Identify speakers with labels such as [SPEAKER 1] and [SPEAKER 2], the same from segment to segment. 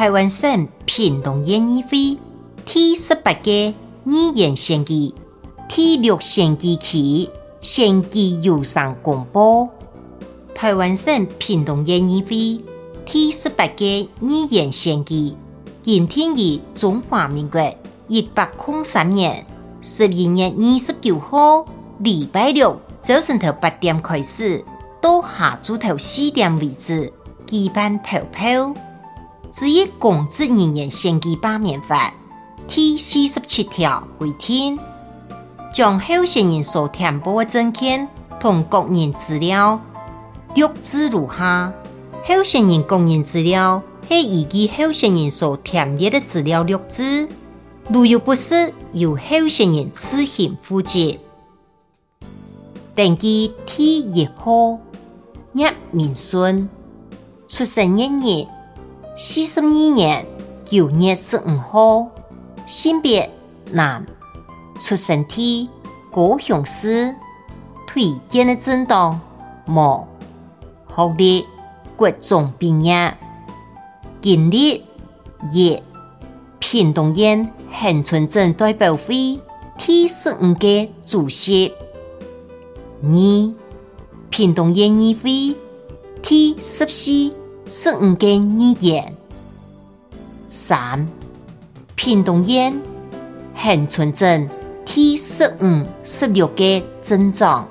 [SPEAKER 1] 台湾省屏东县议会第18届议员选举第6选举期选举邮箱公布。台湾省屏东县议会第18届议员选举今天于中华民国103年11月29號禮拜六早晨頭8點開始，到下晝頭4點為止舉辦投票。至於公職人員選舉罷免法第47條規定，將候選人所填報的證件同個人資料錄製如下。候選人個人資料是依據候選人所填列的資料錄製，如有不實，由候選人自行負責。登記第1號葉明順，出生年月42年9月15號，性別男，出生地高雄市，推薦的政黨無，學歷國中畢業，經歷1屏東縣恆春鎮代表會第15屆主席，2屏東縣議會第14、15屆議員，3屏東縣恆春鎮第15、16屆鎮長。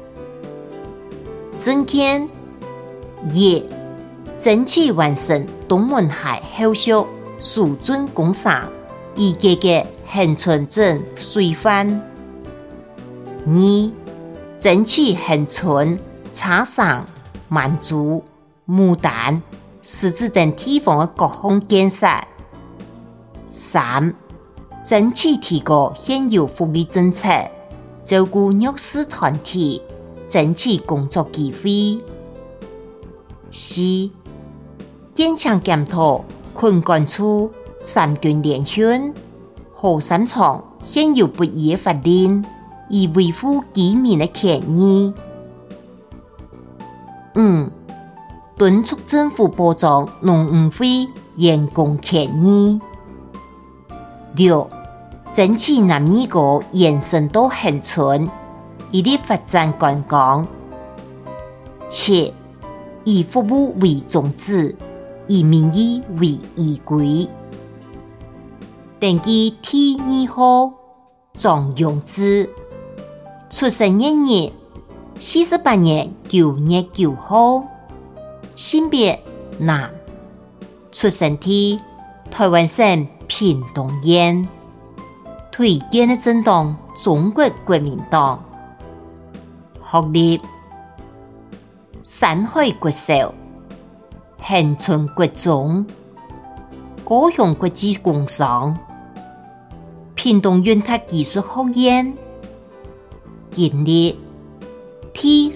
[SPEAKER 1] 證件1爭取完成東門海後續屬准工廠以解決恆春鎮水患。2爭取恆春、茶山、滿族、牡丹、獅子等地方的各項建設。3爭取提高現有福利政策，照顧弱勢團體，爭取工作機會。4堅強檢討困管處三軍聯訓，和三廠現有不義法令，以維護居民的權益。5敦促政府保障農漁會員工權益。6爭取南二股延伸到恆春，以利發展觀光。7以服務為宗旨，以民意為依歸。登記第2號張永志，出生年月48年9月9號，性別男，出生地台灣省屏東縣，推薦的政黨中國國民黨，學歷山海國小、恆春國中、高雄國際工商、屏東雲塔技術學院，經歷第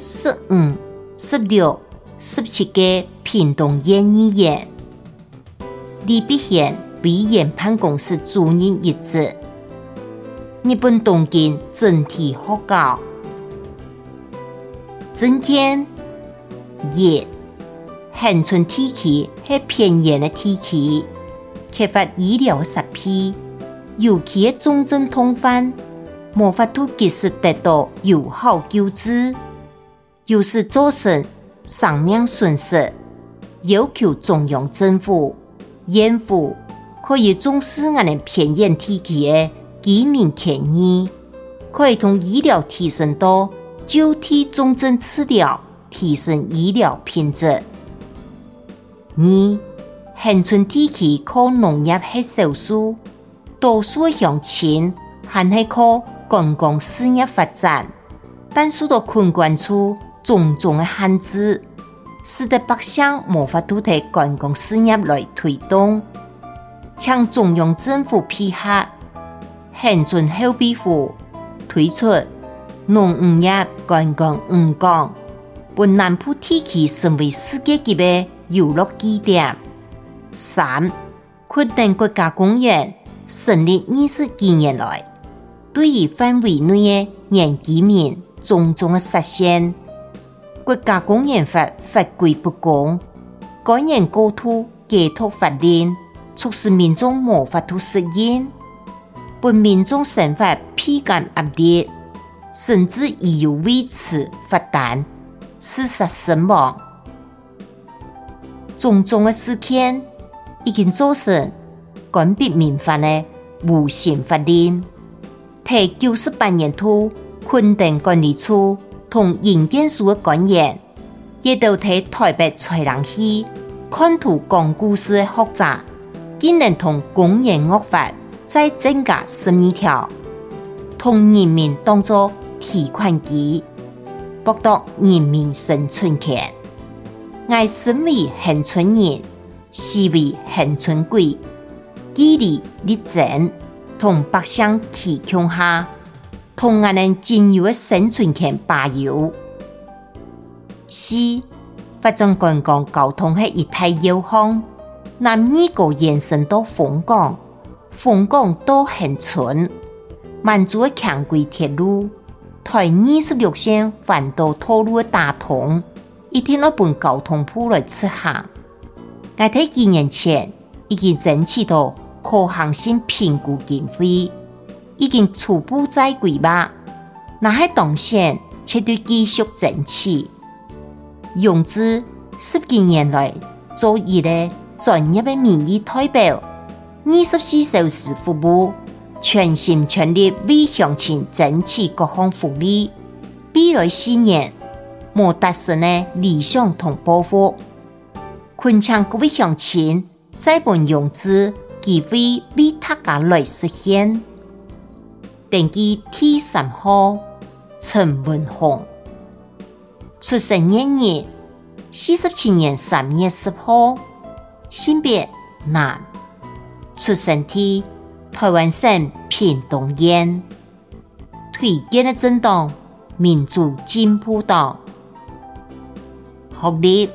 [SPEAKER 1] 15、16、17屆屏東縣議員，李必賢委員辦公室主任一職，日本東京整體學校。證件1恆春地區是偏遠的地區，缺乏醫療設備，尤其的重症痛患無法度及時得到有效救治，有時造成生命損失。要求中央政府、縣府可以重視我們偏遠地區的居民權益，可以從醫療提升到就地重症治療，提升醫療品質。2恆春地區靠農業係少數，多數鄉親還係靠觀光事業發展，但受到困管處種種的限制，使得百姓無法度替觀光事業來推動。請中央政府配合，恆春後庇府推出農漁業觀光5港，把南部地區成為世界級的遊樂景點。3確定國家公園成立20幾年來，對於範圍內的原居民種種的實現，國家公園法法規不公，該年高度解脫法令， 促使民眾無法度適應，本民眾生活倍感壓力，甚至已有為此發難、自殺身亡。種種的事件已經造成干必民法的無形法令。在98年度，崑頂管理處同營建署的官員，亦都在台北採人戲看圖講故事的學者，竟然同公園惡法再增加12條，同人民當作提款機，剝奪人民生存權。我身為恆春人，死為恆春鬼，據理力爭，同百姓齊強下，同我們僅有的生存權罷休。4. 發展觀光交通係一大要項，南二個延伸到鳳港，鳳港到恆春，滿足的輕軌鐵路，台26線環島道路的打通，一定要本交通部來執行。我在幾年前已經爭取到可行性評估經費，已經初步在規劃，那喺當前卻對繼續爭取。用自10幾年來做一個專業的民意代表，24小時服務，全心全力為鄉親爭取各項福利。未來4年，無達成的理想同抱負，懇請各位鄉親再本用自機會為大家來實現。登記第3號陳文宏，出生年日47年3月10號，性別男，出生地台灣省屏東縣，推薦的政黨民主進步黨，學歷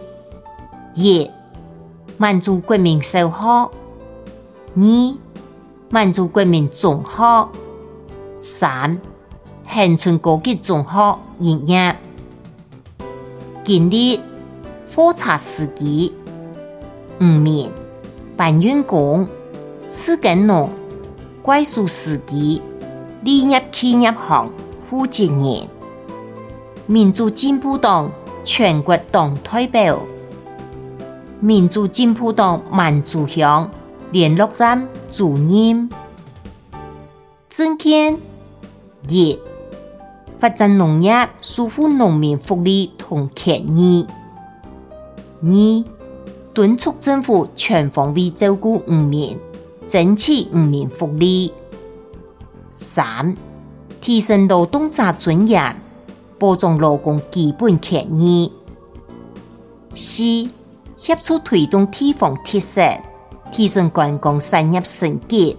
[SPEAKER 1] 1滿族國民小學，2滿族國民中學，3恆春高級中學畢業，經歷貨車司機5年，搬運工、次耕農、怪樹司機、立業企業行負責人，民主進步黨全國黨代表，民主進步黨滿族鄉聯絡站主任，政見1發展農業，守護農民福利同權益；2敦促政府全方位照顧漁民，爭取漁民福利；3提升勞動者尊嚴，保障勞工基本權益；4協助推動地方特色，提升觀光產業升級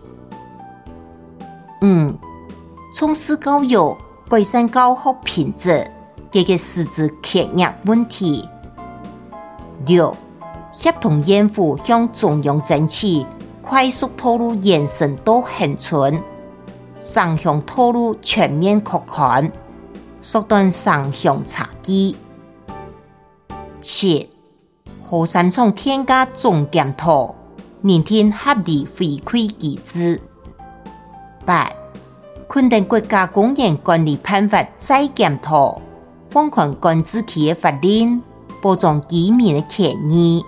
[SPEAKER 1] ；5從事教育，改善教學品質，解決師資缺額問題；6協同縣府向中央爭取快速道路延伸到恆春，城鄉道路全面擴寬，縮短城鄉差距；7河山廠電價總檢討，擬定合理回饋機制；8崑頂國家公園管理辦法再檢討，放寬管制期的法令，保障居民的權益。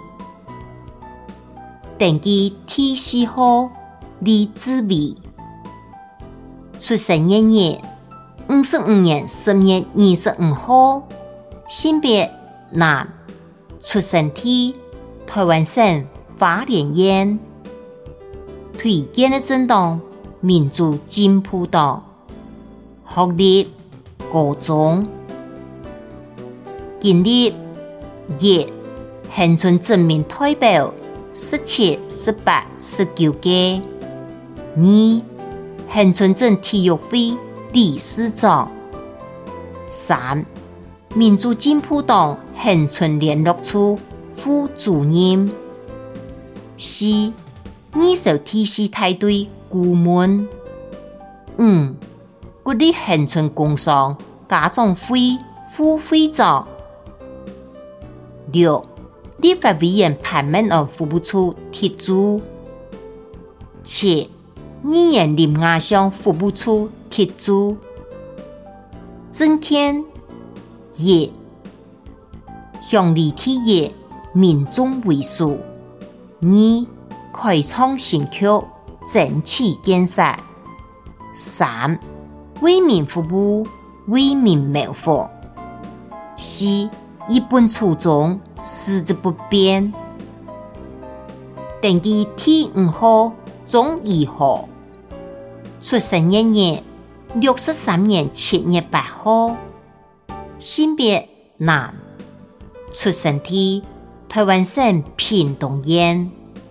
[SPEAKER 1] 登記第4號李志偉，出生年日55年10月25號，性別男，出生地台灣省花蓮縣，推薦的政黨民主進步黨，學歷高中，經歷1恆春鎮民代表17、18、19屆；2恆春鎮體育會理事長；3民主進步黨恆春聯絡處副主任；4二手體系態隊顧問；5國立恆春工商家長會副會長；6立法委員潘文安副部處貼主 7. 語言林雅鄉服務處貼註。政見1. 鄉里體育民眾為數。2. 開創新曲，整齊建設。3. 為民服務，為民謀福。4. 一本初衷，矢志不變。登記第5號鍾義豪，出生年月63年7月8號，性別男，出生地台灣省屏東縣，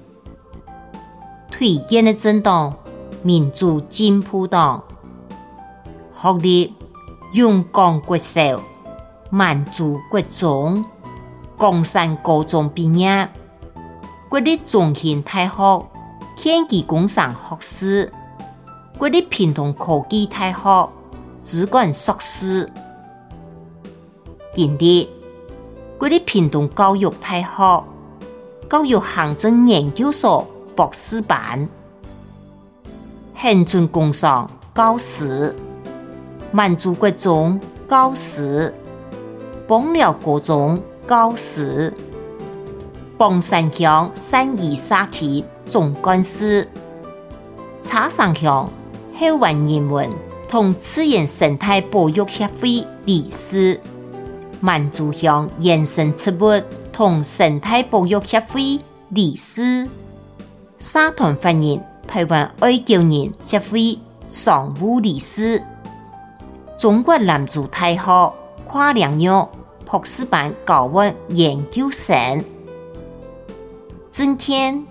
[SPEAKER 1] 推薦的政黨民主進步黨，學歷永廣國小、滿族國中、岡山高中畢業，國立中興大學電機工程學士，國立屏東科技大學資管碩士，經歷國立屏東教育大學教育行政研究所博士班，恆春工商教師，滿族國中教師，豐寮國中教師，榜山鄉善義社區總幹事，茶山鄉後灣人文同自然生態保育協會理事，滿族鄉原生植物同生態保育協會理事，社團法人台灣愛教人協會常務理事，中國南族大學跨領域博士班教育研究生。政見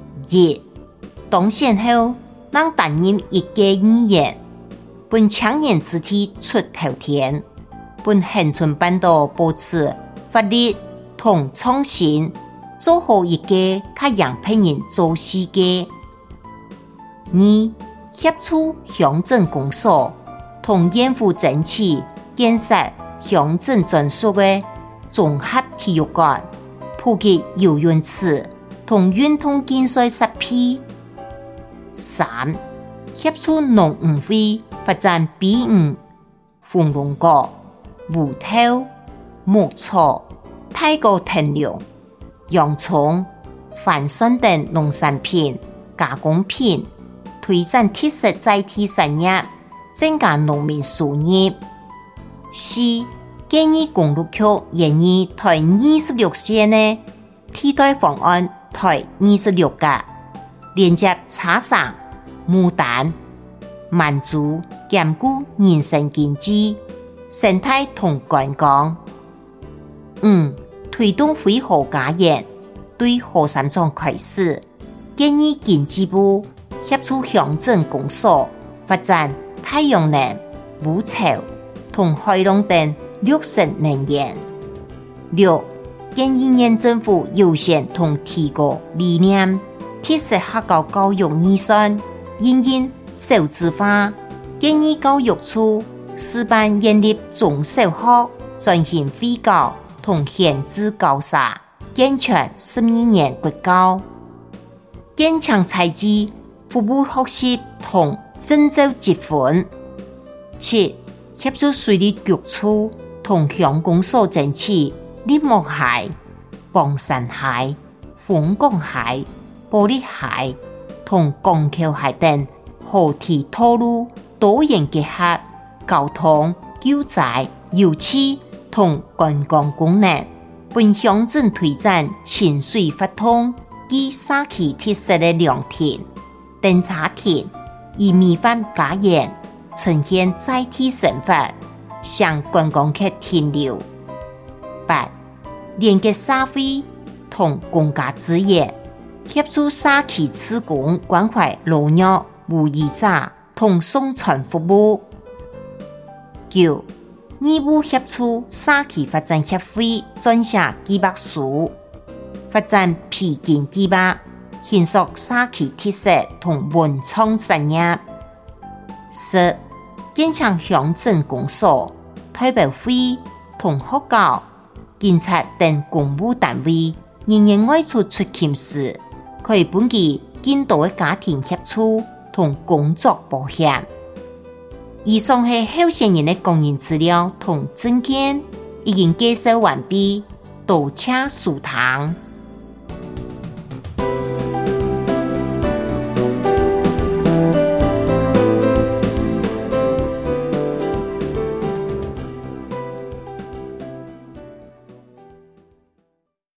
[SPEAKER 1] 1. 當選後能擔任一屆議員，本青年子弟出頭天，本恆春半島保持法律同創新，做好一屆較讓別人做事嘅。2. 協助鄉鎮公所同縣府爭取建設鄉鎮專屬的綜合體育館、普及游泳池同運動競賽設備。3. 協助農漁會發展比魚、鳳龍角、芋頭、牧草、泰國藤寮、洋蔥、番薯等農產品加工品，推展特色在地產業，增加農民收入。4. 建議公路局研議台26線的替代方案，台26架，連接茶山、牡丹、滿族，兼顧人生經濟、生態同觀光。5. 推動灰河家園對河山莊開始，建議經濟部協助鄉鎮公所發展太陽能、牧草同海浪等綠色能源。6. 建議縣政府優先同提高理念，特色客家教育預算應少子化，建議教育處試辦建立中小學專項會教同閒置教室，健全12年國教，堅強才智，服務學習同證照積分。7. 協助水利局處同鄉公所爭取林木蟹、榜山蟹、鳳岡蟹、玻璃蟹同拱橋蟹等河堤道路多元結合，交通、救災、油氣同觀光功能，本鄉鎮推展清水發通及社區特色的涼亭、燈茶亭，以米飯加鹽呈現在地生活，向觀光客停留。8. 連結社會同公家資源，協助社區志工關懷老弱無依者同送餐服務。9. 義務協助社區發展協會撰寫計劃書，發展皮筋計劃，形塑社區特色同文創產業。10. 堅強鄉鎮公所、代表會同學校、警察等公務單位，人員外出勤時，可以本地更多的家庭協助同工作保險。以上係候選人的個人資料同證件，已經介紹完畢，多謝收聽。